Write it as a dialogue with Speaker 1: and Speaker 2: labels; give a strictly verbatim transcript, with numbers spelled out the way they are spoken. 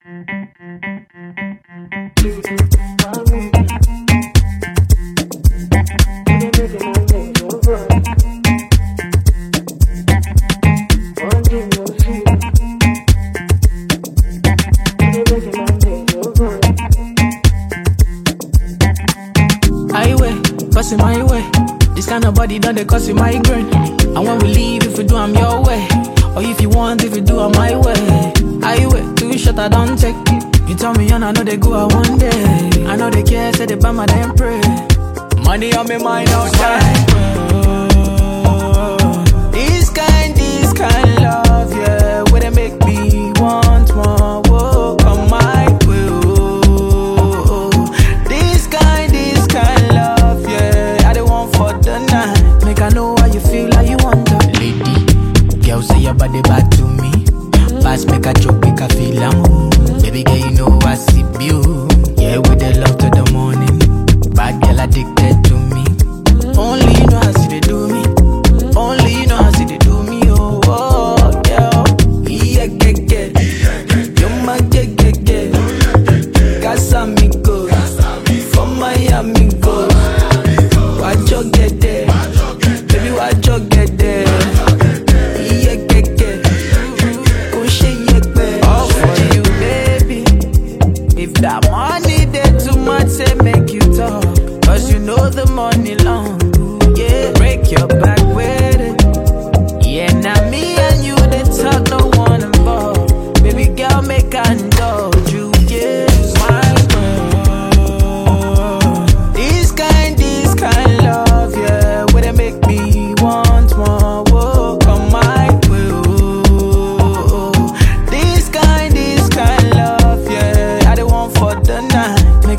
Speaker 1: Cause in my way, this kind of body done they cause you migraine. And when we leave, if we do, I'm your way. Or if you want, if you do, I'm my way. I wait, too short, I don't take. You tell me, and I know they go out one day. I know they care, say they buy my damn pray. Money on me mind outside. This kind, this kind love, yeah. Where they make